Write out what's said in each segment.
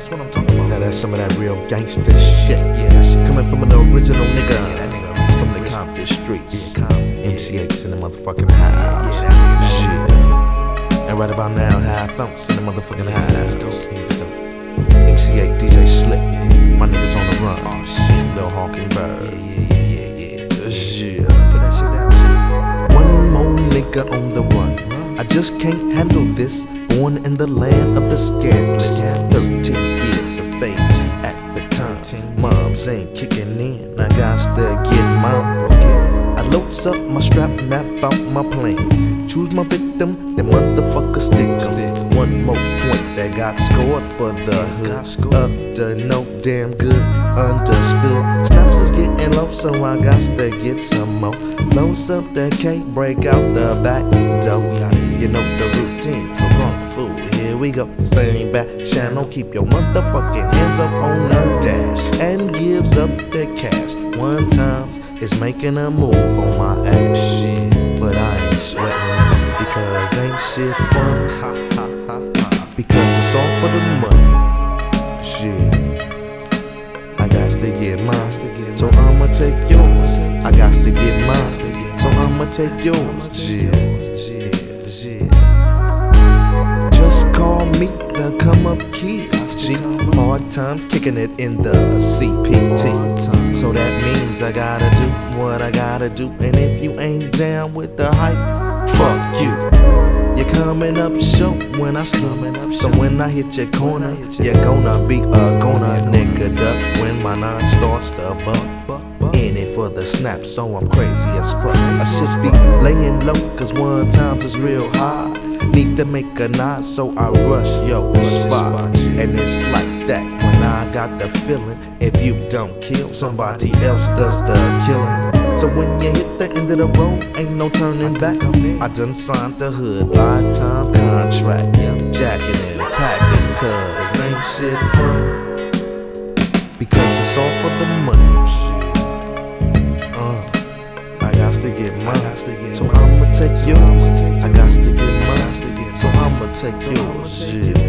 That's what I'm talking about. Now that's some of that real gangster shit. Yeah, that shit Coming from an original nigga. Yeah, that nigga from the Compton streets. Yeah, Compton. MC8's in the motherfucking house. Yeah, that Shit. And right about now, High Bounce in the motherfucking house. MC8, DJ Slip. My niggas on the run. Oh shit. Lil Hawkingbird. Yeah. Shit. Put that shit down. One more nigga on the run. I just can't handle this. Born in the land of the scandalous. 13 years of age at the time. Moms ain't kicking in. I got to get mine. I loads up my strap, map out my plane. Choose my victim, then motherfucker stick 'em. One more point that got scored for the hood. Up to no damn good, understood. Snaps is getting low, so I got to get some more. Loads up the cake, break out the back door. You know the routine, so wrong fool. Here we go, same back channel. Keep your motherfucking hands up on the dash. And gives up the cash. One time is making a move on my ass. Shit, but I ain't sweating because ain't shit fun. Because it's all for the money. Shit, I got to get mine, so I'ma take yours. I got to get mine, so I'ma take yours. Shit. Just call me the come up kid. G, hard times kicking it in the CPT. So that means I gotta do what I gotta do. And if you ain't down with the hype, fuck you. You're coming up short when I slum. So when I hit your corner, you're gonna be a goner. Nigga duck when my nine starts to bump. In it for the snap, so I'm crazy as fuck. I should be laying low, cause one times is real high. Need to make a nod, so I rush your spot. And it's like that when I got the feeling. If you don't kill, somebody else does the killing. So when you hit the end of the road, ain't no turning back. I done signed the hood lifetime contract. Jacking and packing, cause ain't shit fun. Because it's all for the money. I got to get mine, so I'ma take yours. I got to get mine, so I'ma take yours.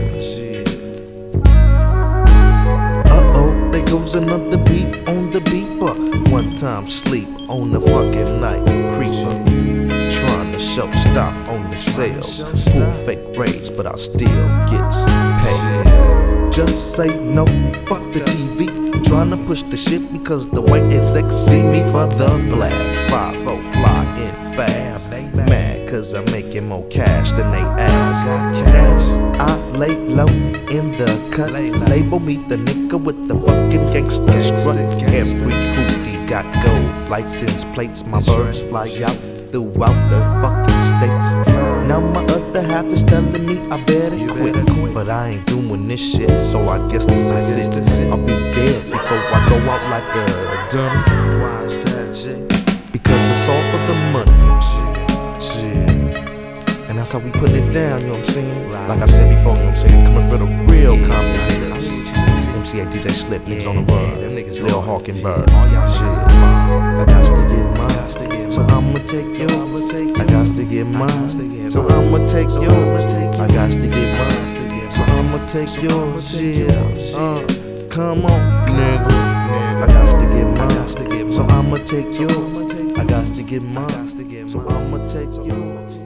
Uh-oh, there goes another beat on the beeper. One time sleep on the fucking night creeper. Trying to show stop on the sales. Pull fake rates, but I still gets paid. Just say no, fuck the TV. Trying to push the shit because the way execs see me for the blast. 5-0 fly in fast. Mad cause I'm making more cash than they ask. Cash, I lay low in the cut. Label me the nigga with the fucking gangster strut. Every hoopty got gold license plates. My birds fly out throughout the fucking states. Now my other half is telling me I better quit. But I ain't doing this shit, so I guess this is it. I'll be dead before I go out like a dummy. Why is that shit? Because it's all for the money. Shit. And that's how we put it down, you know what I'm saying? Like I said before, you know what I'm saying? Coming for the real Compton niggas. MC8, DJ Slip, niggas on the run. Lil Hawkingbird. Shit. I got to get mine, so I'ma take yours. I got to get mine, so I'ma take yours. I got to get mine, so I'ma take yours. Yeah. Come on, nigga. I got to get mine, so I'ma take yours. I got to get mine, so I'ma take yours.